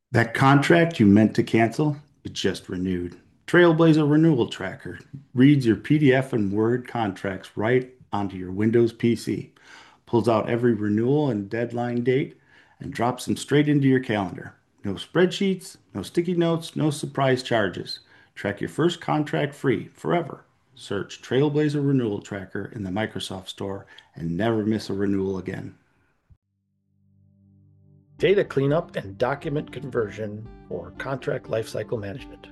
That contract you meant to cancel, it just renewed. Trailblazer Renewal Tracker reads your PDF and Word contracts right onto your Windows PC, pulls out every renewal and deadline date, and drops them straight into your calendar. No spreadsheets, no sticky notes, no surprise charges. Track your first contract free forever. Search Trailblazer Renewal Tracker in the Microsoft Store and never miss a renewal again. Data cleanup and document conversion for contract lifecycle management.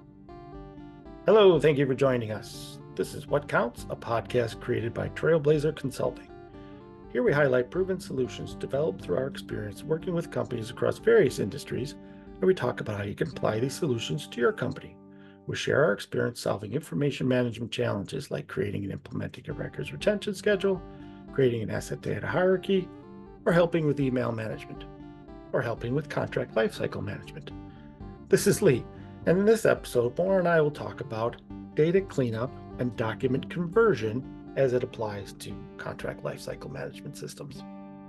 Hello, thank you for joining us. This is What Counts, a podcast created by Trailblazer Consulting. Here we highlight proven solutions developed through our experience working with companies across various industries, and we talk about how you can apply these solutions to your company. We share our experience solving information management challenges like creating and implementing a records retention schedule, creating an asset data hierarchy, or helping with email management, or helping with contract lifecycle management. This is Lee, and in this episode, Maura and I will talk about data cleanup and document conversion as it applies to contract lifecycle management systems.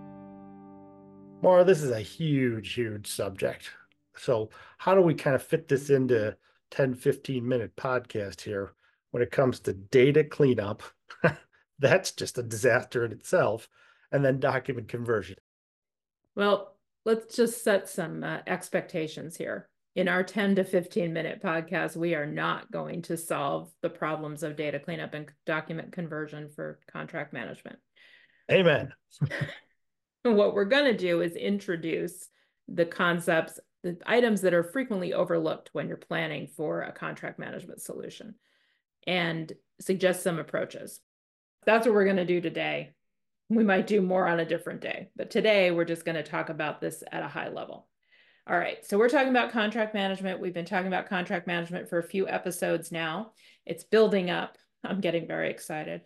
Maura, this is a huge subject. So how do we kind of fit this into 10, 15-minute podcast here when it comes to data cleanup? That's just a disaster in itself. And then document conversion. Well, let's just set some expectations here. In our 10 to 15-minute podcast, we are not going to solve the problems of data cleanup and document conversion for contract management. Amen. What we're going to do is introduce the concepts, the items that are frequently overlooked when you're planning for a contract management solution, and suggest some approaches. That's what we're going to do today. We might do more on a different day, but today we're just going to talk about this at a high level. All right, so we're talking about contract management. We've been talking about contract management for a few episodes now. It's building up. I'm getting very excited.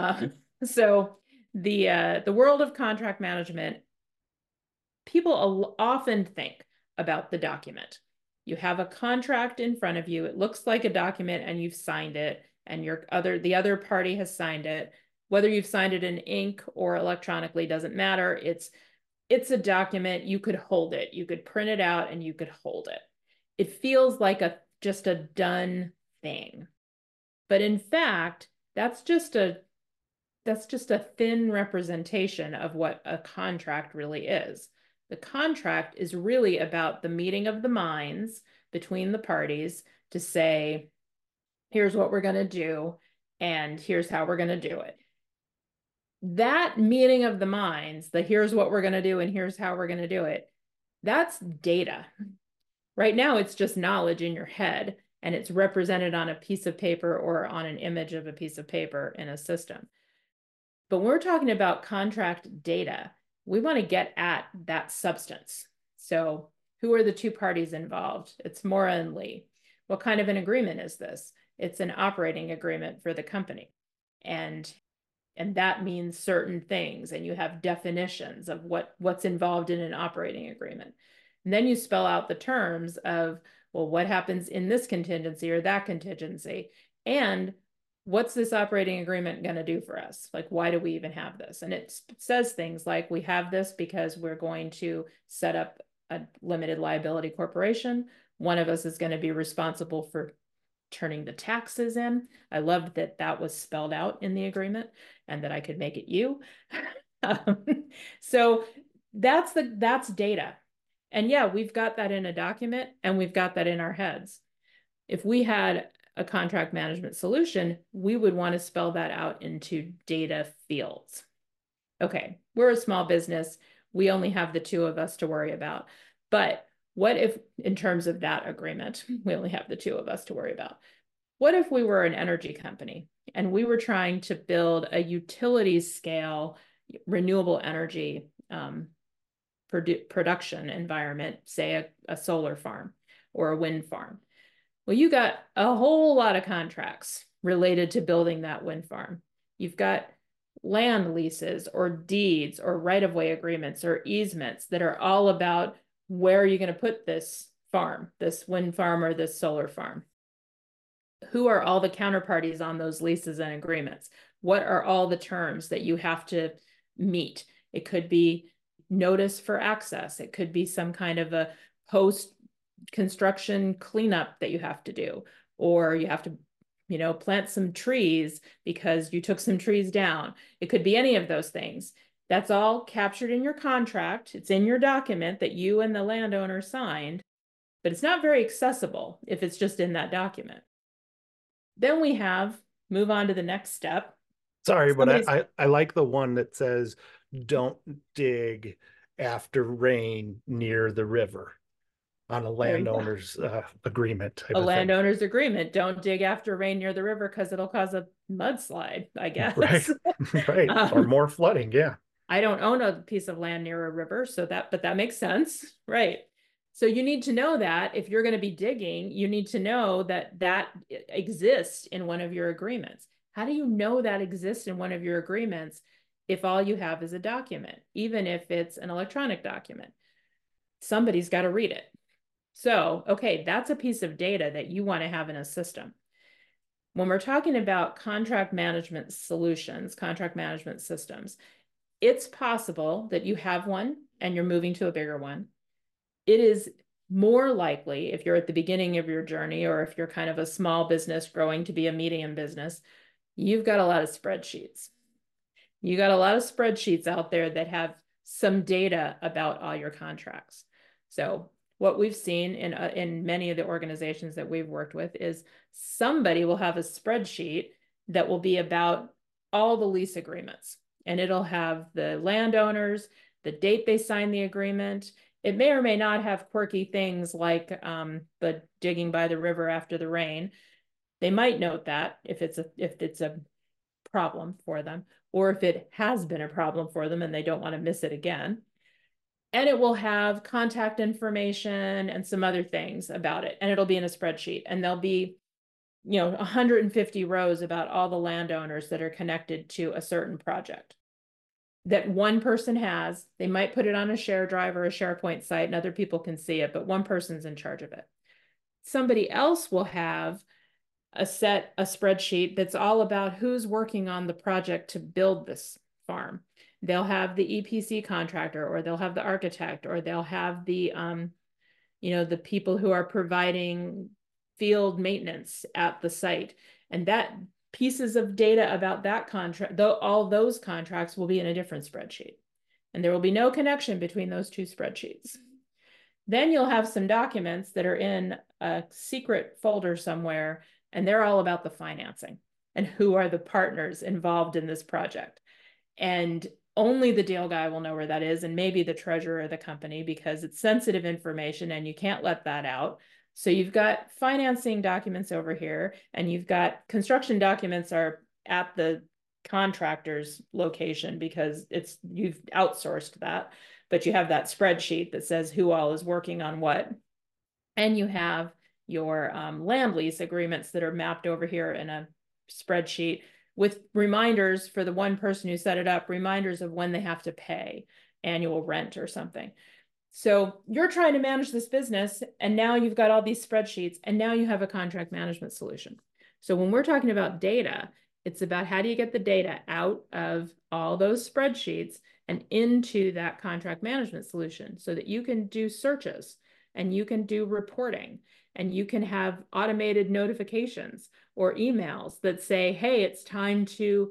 So the world of contract management, people often think about the document. You have a contract in front of you. It looks like a document and you've signed it, and the other party has signed it. Whether you've signed it in ink or electronically doesn't matter. It's a document. You could hold it. You could print it out and you could hold it. It feels like just a done thing. But in fact, that's just a thin representation of what a contract really is. The contract is really about the meeting of the minds between the parties to say, here's what we're going to do, and here's how we're going to do it. That meeting of the minds, the here's what we're going to do and here's how we're going to do it, that's data. Right now, it's just knowledge in your head, and it's represented on a piece of paper or on an image of a piece of paper in a system. But when we're talking about contract data, we want to get at that substance. So who are the two parties involved? It's Maura and Lee. What kind of an agreement is this? It's an operating agreement for the company. And that means certain things, and you have definitions of what's involved in an operating agreement. And then you spell out the terms of, well, what happens in this contingency or that contingency, and what's this operating agreement going to do for us? Like, why do we even have this? And it says things like, we have this because we're going to set up a limited liability corporation. One of us is going to be responsible for turning the taxes in. I loved that was spelled out in the agreement and that I could make it you. So that's data. And yeah, we've got that in a document and we've got that in our heads. If we had a contract management solution, we would want to spell that out into data fields. Okay, we're a small business. We only have the two of us to worry about. But what if, in terms of that agreement, we only have the two of us to worry about? What if we were an energy company and we were trying to build a utility scale renewable energy production environment, say a solar farm or a wind farm? Well, you got a whole lot of contracts related to building that wind farm. You've got land leases or deeds or right-of-way agreements or easements that are all about where are you going to put this farm, this wind farm or this solar farm? Who are all the counterparties on those leases and agreements? What are all the terms that you have to meet? It could be notice for access. It could be some kind of a post construction cleanup that you have to do, or you have to, you know, plant some trees because you took some trees down. It could be any of those things. That's all captured in your contract. It's in your document that you and the landowner signed, but it's not very accessible if it's just in that document. Then we have, move on to the next step. Sorry, Somebody's- but I like the one that says, don't dig after rain near the river on a There you go. landowner's agreement type A of thing. landowner's agreement. Don't dig after rain near the river because it'll cause a mudslide, I guess. Right, right. Or more flooding, yeah. I don't own a piece of land near a river, so but that makes sense, right? So you need to know that if you're going to be digging, you need to know that that exists in one of your agreements. How do you know that exists in one of your agreements if all you have is a document, even if it's an electronic document? Somebody's got to read it. So, okay, that's a piece of data that you want to have in a system. When we're talking about contract management solutions, contract management systems, it's possible that you have one and you're moving to a bigger one. It is more likely, if you're at the beginning of your journey, or if you're kind of a small business growing to be a medium business, you've got a lot of spreadsheets. You got a lot of spreadsheets out there that have some data about all your contracts. So what we've seen in many of the organizations that we've worked with is somebody will have a spreadsheet that will be about all the lease agreements, and it'll have the landowners, the date they signed the agreement. It may or may not have quirky things like the digging by the river after the rain. They might note that if it's a problem for them, or if it has been a problem for them and they don't want to miss it again. And it will have contact information and some other things about it. And it'll be in a spreadsheet, and there'll be, you know, 150 rows about all the landowners that are connected to a certain project that one person has. They might put it on a share drive or a SharePoint site and other people can see it, but one person's in charge of it. Somebody else will have a spreadsheet that's all about who's working on the project to build this farm. They'll have the EPC contractor, or they'll have the architect, or they'll have the, you know, the people who are providing field maintenance at the site. And that pieces of data about that contract, though, all those contracts will be in a different spreadsheet. And there will be no connection between those two spreadsheets. Then you'll have some documents that are in a secret folder somewhere, and they're all about the financing and who are the partners involved in this project. And only the deal guy will know where that is, and maybe the treasurer of the company, because it's sensitive information and you can't let that out. So you've got financing documents over here, and you've got construction documents are at the contractor's location because you've outsourced that, but you have that spreadsheet that says who all is working on what. And you have your land lease agreements that are mapped over here in a spreadsheet with reminders for the one person who set it up, reminders of when they have to pay annual rent or something. So you're trying to manage this business, and now you've got all these spreadsheets, and now you have a contract management solution. So when we're talking about data, it's about how do you get the data out of all those spreadsheets and into that contract management solution so that you can do searches and you can do reporting and you can have automated notifications or emails that say, hey, it's time to,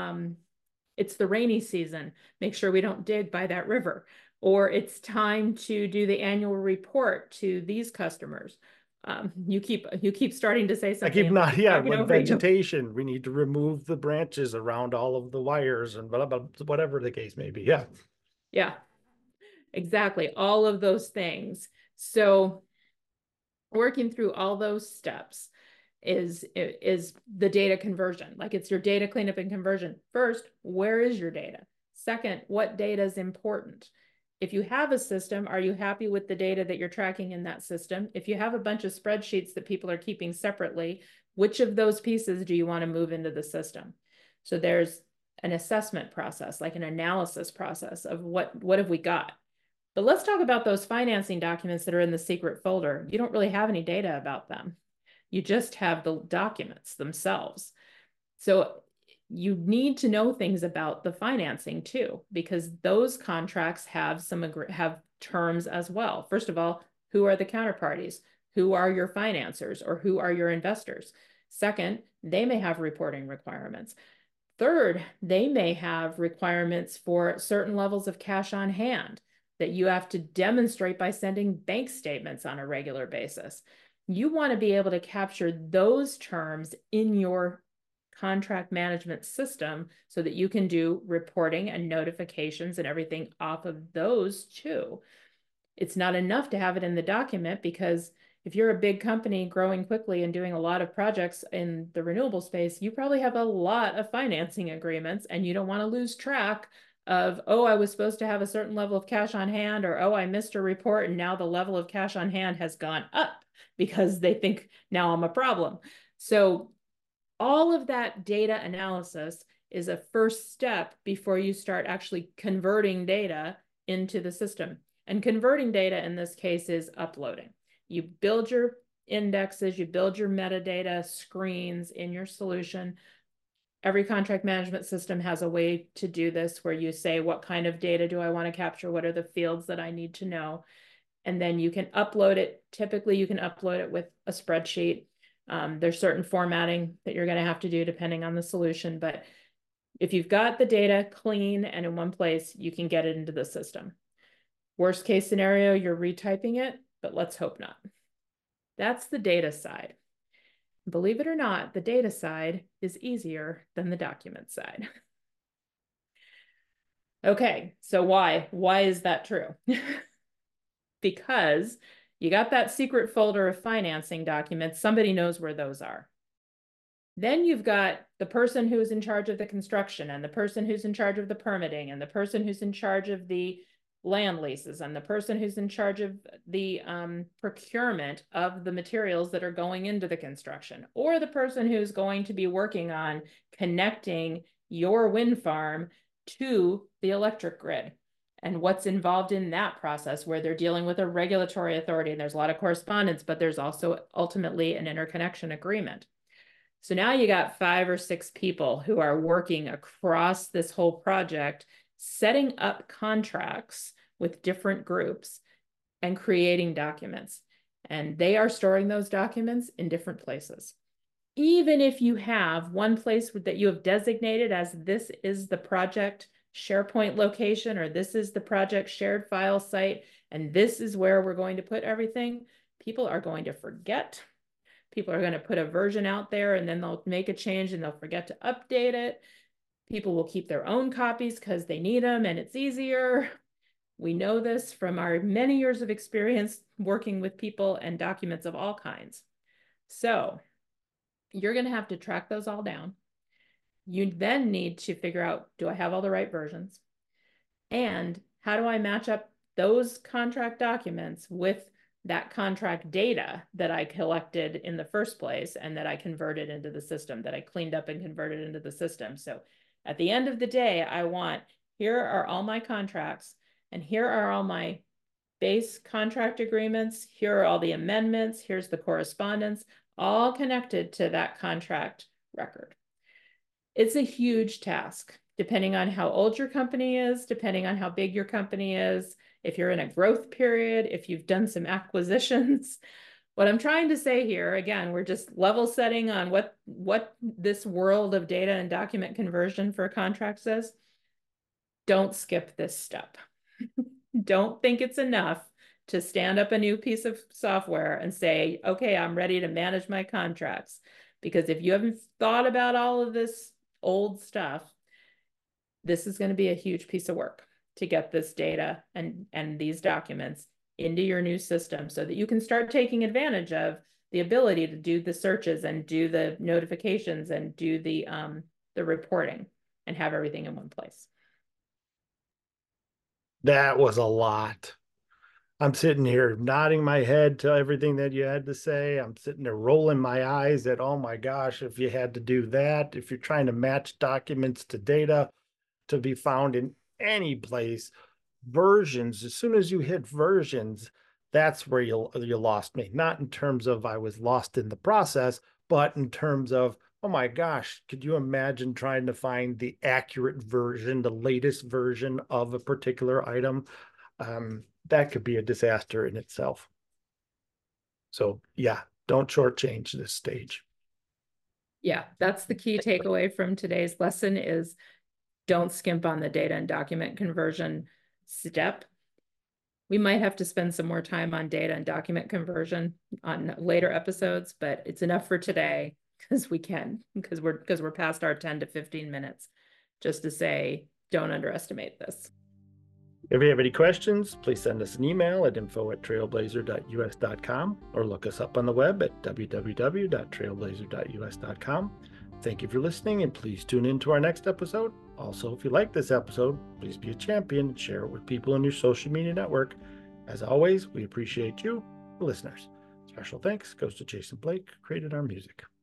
it's the rainy season. Make sure we don't dig by that river. Or it's time to do the annual report to these customers. You keep starting to say something. I keep not, yeah, when vegetation, we need to remove the branches around all of the wires and blah, blah, blah, whatever the case may be. Yeah. Yeah, exactly. All of those things. So working through all those steps is the data conversion. Like, it's your data cleanup and conversion. First, where is your data? Second, what data is important? If you have a system, are you happy with the data that you're tracking in that system? If you have a bunch of spreadsheets that people are keeping separately, which of those pieces do you want to move into the system? So there's an assessment process, like an analysis process of what have we got? But let's talk about those financing documents that are in the secret folder. You don't really have any data about them. You just have the documents themselves. So you need to know things about the financing too, because those contracts have have terms as well. First of all, Who are the counterparties? Who are your financiers or who are your investors? Second, they may have reporting requirements. Third, they may have requirements for certain levels of cash on hand that you have to demonstrate by sending bank statements on a regular basis. You want to be able to capture those terms in your contract management system so that you can do reporting and notifications and everything off of those too. It's not enough to have it in the document, because if you're a big company growing quickly and doing a lot of projects in the renewable space, you probably have a lot of financing agreements, and you don't want to lose track of, oh, I was supposed to have a certain level of cash on hand, or, oh, I missed a report and now the level of cash on hand has gone up because they think now I'm a problem. So all of that data analysis is a first step before you start actually converting data into the system. And converting data in this case is uploading. You build your indexes, you build your metadata screens in your solution. Every contract management system has a way to do this where you say, what kind of data do I want to capture? What are the fields that I need to know? And then you can upload it. Typically, you can upload it with a spreadsheet. There's certain formatting that you're going to have to do depending on the solution. But if you've got the data clean and in one place, you can get it into the system. Worst case scenario, you're retyping it, but let's hope not. That's the data side. Believe it or not, the data side is easier than the document side. Okay, so why? Why is that true? Because you got that secret folder of financing documents, somebody knows where those are. Then you've got the person who's in charge of the construction, and the person who's in charge of the permitting, and the person who's in charge of the land leases, and the person who's in charge of the procurement of the materials that are going into the construction, or the person who's going to be working on connecting your wind farm to the electric grid, and what's involved in that process, where they're dealing with a regulatory authority, and there's a lot of correspondence, but there's also ultimately an interconnection agreement. So now you got 5 or 6 people who are working across this whole project, setting up contracts with different groups and creating documents. And they are storing those documents in different places. Even if you have one place that you have designated as this is the project SharePoint location, or this is the project shared file site, and this is where we're going to put everything, people are going to forget. People are going to put a version out there and then they'll make a change and they'll forget to update it. People will keep their own copies because they need them and it's easier. We know this from our many years of experience working with people and documents of all kinds. So you're going to have to track those all down. You then need to figure out, do I have all the right versions? And how do I match up those contract documents with that contract data that I collected in the first place and that I converted into the system, that I cleaned up and converted into the system? So at the end of the day, I want, here are all my contracts, and here are all my base contract agreements, here are all the amendments, here's the correspondence, all connected to that contract record. It's a huge task, depending on how old your company is, depending on how big your company is, if you're in a growth period, if you've done some acquisitions. What I'm trying to say here, again, we're just level setting on what this world of data and document conversion for contracts is. Don't skip this step. Don't think it's enough to stand up a new piece of software and say, okay, I'm ready to manage my contracts. Because if you haven't thought about all of this old stuff, this is going to be a huge piece of work to get this data and these documents into your new system so that you can start taking advantage of the ability to do the searches and do the notifications and do the reporting and have everything in one place. That was a lot. I'm sitting here nodding my head to everything that you had to say. I'm sitting there rolling my eyes at, oh my gosh, if you had to do that, if you're trying to match documents to data to be found in any place, versions, as soon as you hit versions, that's where you lost me. Not in terms of I was lost in the process, but in terms of, oh my gosh, could you imagine trying to find the accurate version, the latest version of a particular item? That could be a disaster in itself. So yeah, don't shortchange this stage. Yeah, that's the key takeaway from today's lesson is don't skimp on the data and document conversion step. We might have to spend some more time on data and document conversion on later episodes, but it's enough for today because we're past our 10 to 15 minutes, just to say, don't underestimate this. If you have any questions, please send us an email at info@trailblazer.us.com or look us up on the web at www.trailblazer.us.com. Thank you for listening, and please tune in to our next episode. Also, if you like this episode, please be a champion and share it with people in your social media network. As always, we appreciate you, the listeners. Special thanks goes to Jason Blake, who created our music.